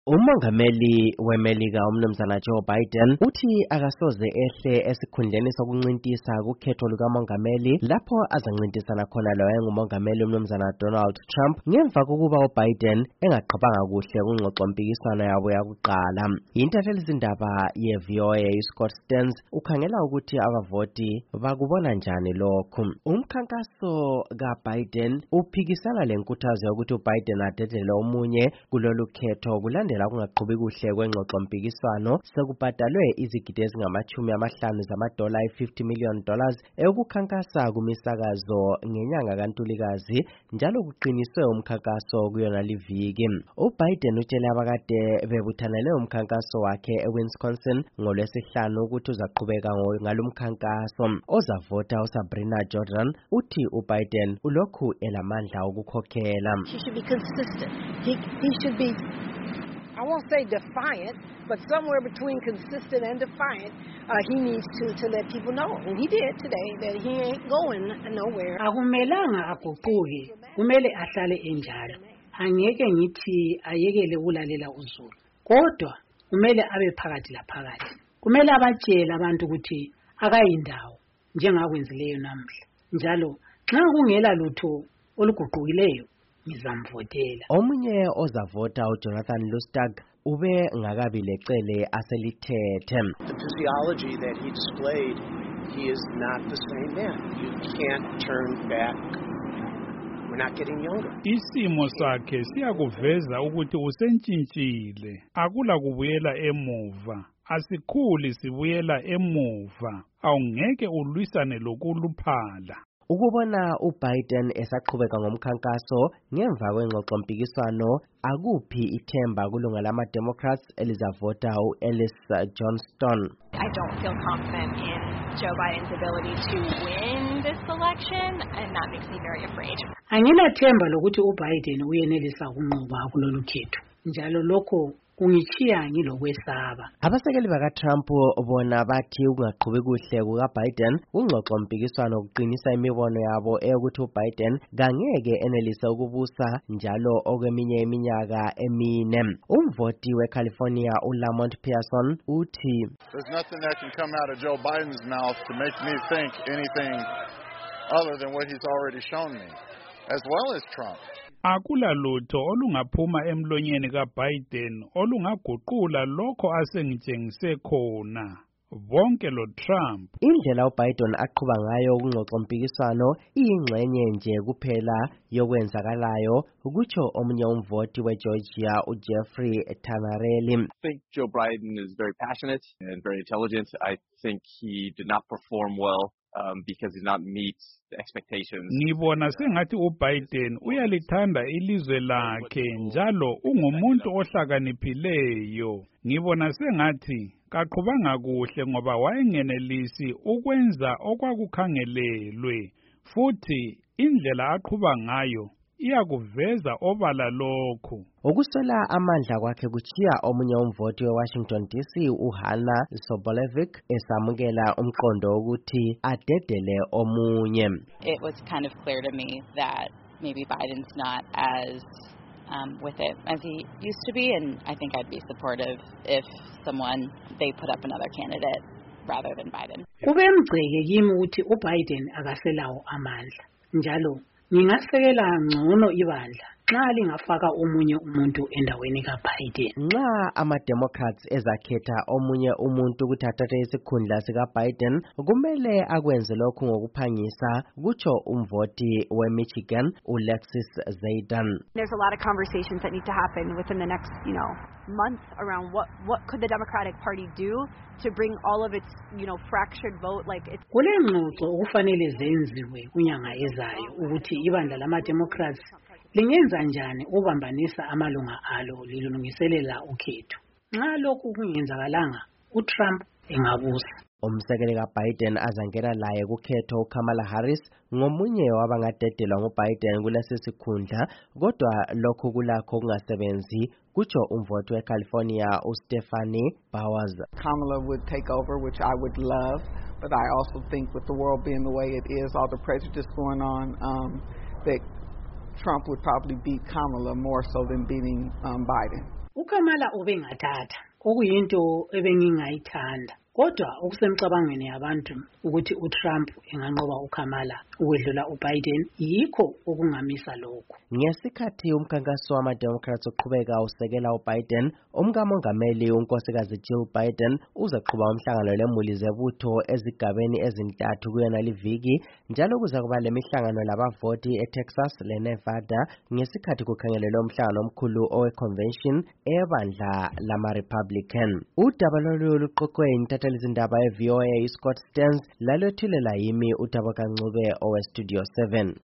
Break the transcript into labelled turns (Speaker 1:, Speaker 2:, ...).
Speaker 1: Umongameli weMelika umnumzana Joe Biden uthi akasoze ehle esikhundleni sokuncintisa kukhetho lukamongameli lapho azancintisana khona lo engumongameli umnumzana Donald Trump ngemva kokuba uBiden engaqhabanga kuhle kungxoxompikiswano yabo yakuqala. Intathelizindaba ye-VOA Scott Stearns ukhangela ukuthi abavoti bakubona njani lokhu. Umkhankaso kaBiden uphikisana lenkuthazo yokuthi uBiden adedele omunye kulolu khetho kulandela kungaqhubi kuhle kwengxoxompikiswano sekubhadalwe izigidi ezingama-50 zamadola $50 million ekukhankasa kumisakazo ngenyanga kaNtulikazi njalo kuqiniswe umkhankaso kuyona liviki. uBiden utshele abakade bebuthanele umkhankaso wakhe eWisconsin ngolwesihlanu ukuthi uzaqhubeka ngalomkhankaso. Ozavota uSabrina Jordan uthi uBiden ulokhu elamandla okukhokhela.
Speaker 2: He should be consistent. He should be, I won't say defiant, but somewhere between consistent and defiant. He needs to let people know, and he did today, that he ain't going nowhere.
Speaker 3: Akumelanga aguquke, kumele ahlale enjalo. Angeke ngithi ayekele ukulalela uZulu. Kodwa kumele abe phakathi laphakathi. Kumele abatshele abantu ukuthi akayindawo njengakwenzileyo namhla. Njalo nxa kungela lutho oluguqukileyo ngizamvotela.
Speaker 1: Omunye ozavota uJonathan Lustig ube ngakabi lecele aselithethe.
Speaker 4: The physiology that he displayed, he is not the same man. You can't turn back. We're not getting younger.
Speaker 5: Isimo sakhe siyakuveza ukuthi usentshintshile. Akula kubuyela emuva. Asikhuli sibuyela emuva. Awungeke ulwisane lokuluphala.
Speaker 1: Ukubona uBiden esaqhubeka ngomkhankaso ngemva kwengxoxompikiswano akuphi ithemba kulunga lama-Democrats elizavota uEllis Johnston.
Speaker 6: I don't feel confident in Joe Biden's ability to win this election, and that makes me very afraid.
Speaker 3: Anginathemba lokuthi uBiden uyenelisa ukunqoba kulolu khetho. Njalo lokho kungichiya ngilokwesaba.
Speaker 1: Abasekeli bakaTrump bona bathi ukungaqhubi kuhle kukaBiden kungxoxompikiswano kuqinisa imibono yabo eyokuthi uBiden ngangeke enelise ukubusa njalo okweminye iminyaka emine. Umvoti weCalifornia uLamont Pearson uthi
Speaker 7: there's nothing that can come out of Joe Biden's mouth to make me think anything other than what he's already shown me, as well as Trump.
Speaker 5: Akula lutho olungaphuma emlonyeni kaBiden olungaguqula lokho asengitshengise khona. Bonke lo Trump.
Speaker 1: Indlela uBiden aqhuba ngayo ukungxoxompikiswano iyingxenye nje kuphela yokwenzakalayo ukutsho omunye umvoti weGeorgia uJeffrey Tanarelli.
Speaker 8: I think Joe Biden is very passionate and very intelligent. I think he did not perform well because he did not meet the expectations.
Speaker 5: Ngibona sengathi uBiden uyalithanda ilizwe lakhe njalo ungumuntu ohlakaniphileyo. Ngibona sengathi kaqhubanga kuhle ngoba wayengenelisi ukwenza okwakukhangelelwe futhi indlela aqhuba ngayo iyakuveza obala lokhu.
Speaker 1: Ukusola amandla kwakhe kuchiya omunye umvoti weWashington DC uHanna Sobolevic esamukela umqondo ukuthi adedele omunye.
Speaker 9: It was kind of clear to me that maybe Biden's not as with it as he used to be, and I think I'd be supportive if they put up another candidate rather than Biden.
Speaker 3: Kube mgceke kimi ukuthi uBiden akaselawo amandla. Njalo ngingasekela ngcono ibandla nxa lingafaka omunye umuntu endaweni kaBiden.
Speaker 1: Nxa ama-Democrats ezakhetha omunye umuntu ukuthi athathe isikhundla sikaBiden kumele akwenze lokhu ngokuphangisa kutsho umvoti weMichigan uLexis Zaydan.
Speaker 10: There's a lot of conversations that need to happen within the next, month around what could the Democratic Party do to bring all of its, fractured vote
Speaker 3: Kulengxoxo okufanele zenziwe kunyanga ezayo ukuthi ibandla lama-Democrats lingenza njani ubambanisa amalunga alo lilungiselela ukhetho. Nxa lokhu kungenzakalanga uTrump engabusa.
Speaker 1: Umsekeli kaBiden azangena laye kukhetho uKamala Harris ngomunye wabangadedelwa nguBiden kulesi sikhundla kodwa lokhu kulakho kungasebenzi kutsho umvoti weCalifornia uStephanie Bowers.
Speaker 11: Kamala would take over, which I would love, but I also think with the world being the way it is, all the prejudice going on, that Trump would probably beat Kamala more so than beating Biden.
Speaker 3: uKamala ubengathatha okuyinto ebengingayithanda kodwa okusemcabangweni yabantu ukuthi uTrump enganqoba uKamala ukwedlula uBiden yikho okungamisa lokho.
Speaker 1: Ngesikhathi umkhankaso wama-Democrats uqhubeka usekela uBiden, umkamongameli unkosikazi Jill Biden uzaqhuba umhlangano lemuli zebutho ezigabeni ezintathu kuyona liviki, njalo kuza kuba lemihlangano labavoti eTexas leNevada ngesikhathi kukhangelelwe umhlangano omkhulu owe-convention ebandla lama-Republican. Udaba lolu luqoqwe intathelizindaba ye-VOA Scott Stearns lalwethulela yimi uDabokancube owe-Studio 7.